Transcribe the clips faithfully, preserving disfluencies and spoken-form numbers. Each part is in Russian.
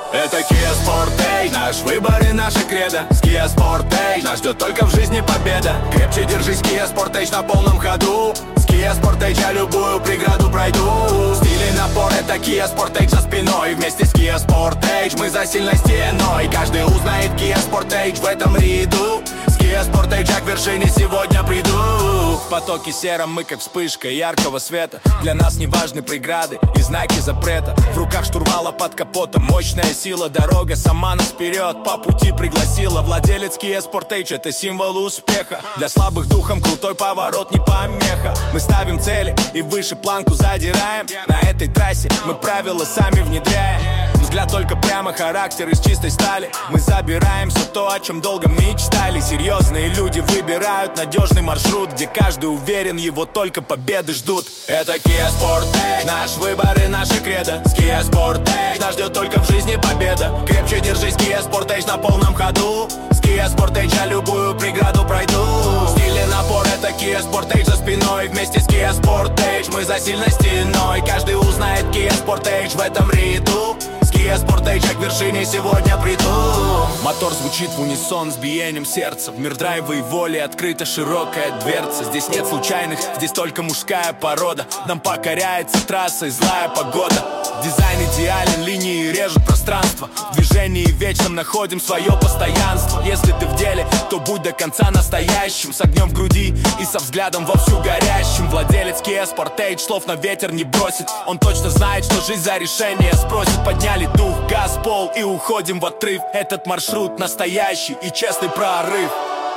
Это Kia Sportage, наш выбор и наша кредо. С Kia Sportage нас ждет только в жизни победа. Крепче держись, Kia Sportage на полном ходу. С Kia Sportage я любую преграду пройду. Стиль и напор — это Kia Sportage за спиной. Вместе с Kia Sportage мы за сильной стеной. Каждый узнает Kia Sportage в этом ряду. С Kia Sportage я к вершине сегодня приду. В потоке сером мы как вспышка яркого света. Для нас не важны преграды и знаки запрета. В руках штурвала под капотом мощная сила. Дорога сама нас вперед по пути пригласила. Владелец Kia Sportage — это символ успеха. Для слабых духом крутой поворот не помеха. Мы ставим цели и выше планку задираем. На этой трассе мы правила сами внедряем. Взгляд только прямо, характер из чистой стали. Мы забираем все то, о чем долго мечтали. Серьезные люди выбирают надежный маршрут, где каждый уверен, его только победы ждут. Это Kia Sportage, наш выбор и наша кредо. С Kia Sportage нас ждет только в жизни победа. Крепче держись, Kia Sportage на полном ходу. С Kia Sportage я любую преграду пройду. Стиль и напор — это Kia Sportage за спиной. Вместе с Kia Sportage мы за сильной стеной. Каждый узнает Kia Sportage в этом ряду. С Kia Sportage я к вершине сегодня приду. Мотор звучит в унисон с биением сердца. В мир драйва и воли открыта широкая дверца. Здесь нет случайных, здесь только мужская порода. Нам покоряется трасса и злая погода. Дизайн идеален, линии режут пространство. В движении вечном находим свое постоянство. Если ты в деле, то будь до конца настоящим. С огнем в груди и со взглядом вовсю горящим. Владелец Kia Sportage слов на ветер не бросит. Он точно знает, что жизнь за решение спросит. Подняли дух, газ, пол и уходим в отрыв. Этот маршрут настоящий и честный прорыв.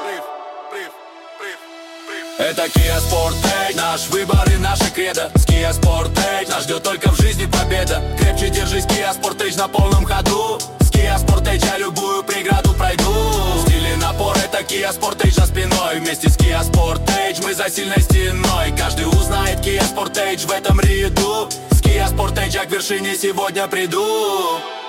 Это Kia Sportage, наш выбор и наша кредо. С Kia Sportage нас ждет только в жизни победа. Крепче держись, Kia Sportage на полном ходу. С Kia Sportage я любую преграду пройду. Стиль и напор — это Kia Sportage за спиной. Вместе с Kia Sportage мы за сильной стеной. Каждый узнает Kia Sportage в этом ряду. С Kia Sportage я к вершине сегодня приду.